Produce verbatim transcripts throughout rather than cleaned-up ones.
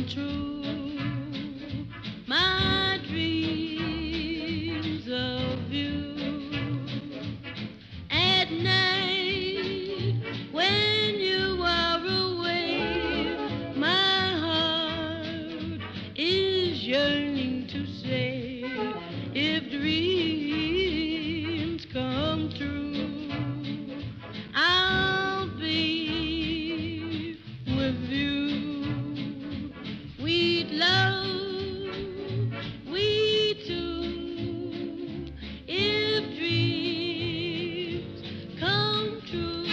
come true. My dreams of you at night when you are away, my heart is yearning to say, if dreams come true, I'll be with you. We'd love, we two, if dreams come true.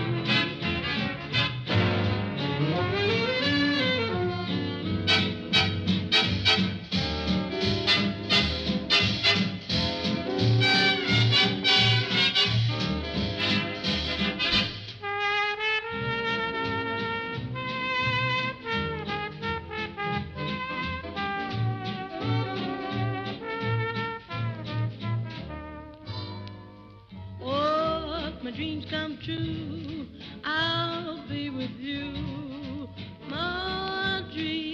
Oh, if my dreams come true, I'll be with you. My dreams.